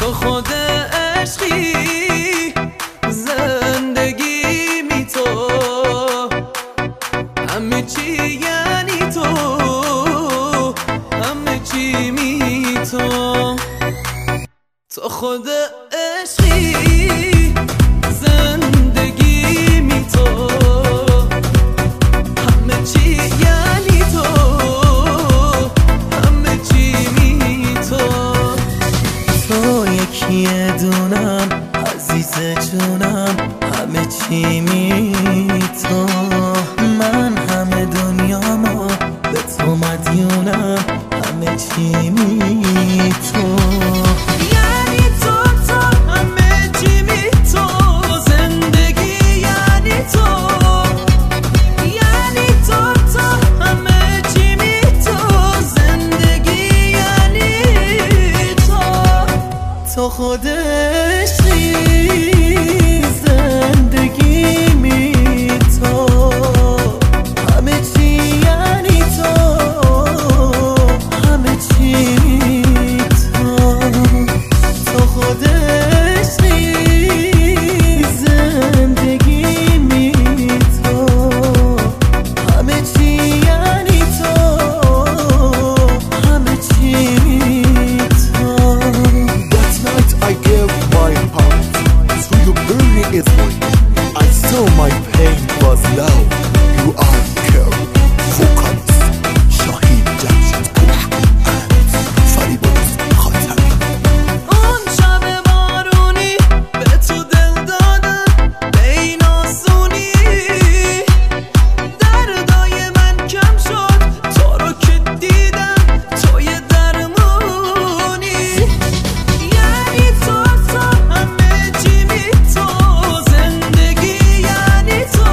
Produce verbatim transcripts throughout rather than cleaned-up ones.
تو خود عشقی زندگی می تو همه چی یعنی تو همه چی می تو تو خود عشقی زندگی می تو همه چی یعنی تو همه چی می تو تو یکی دونم عزیز جونم همه چی می تو من همه دنیامو به تو مدیونم همه چی می تو یعنی تو تو همه چی می تو زندگی یعنی تو یعنی تو تو همه چی می تو زندگی یعنی تو تو خودش زندگی می تو همه چی یعنی تو همه چی می تو تو خودش زندگی می تو همه چی یعنی تو همه چی می تو That night I gave my heart to you, burning is one. I saw my pain was love. You are care, focus, Shahid Jamshid Kush and Faribaz Khatami. اون شب بارونی به تو دل دادم به این آسونی دردای من کم شد تو رو که دیدم توی درمونی یعنی تو تو همه چی می تو زندگی یعنی تو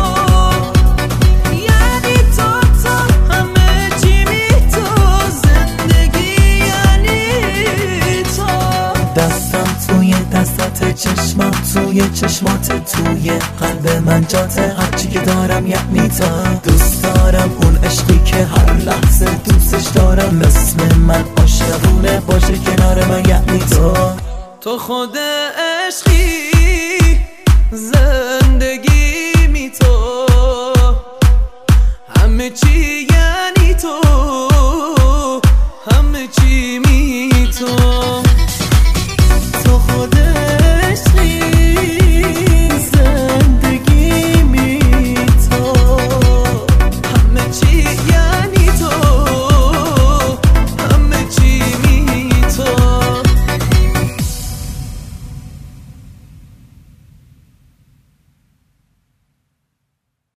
یعنی تو تو همه چی می تو زندگی یعنی تو دستم توی دستت چشمم توی چشمات توی قلب من جاته هرچی که دارم یعنی تو دوست دارم اون عشقی که هر لحظه دوستش دارم مثل من عاشقونه باشه کنار من یعنی تو تو خود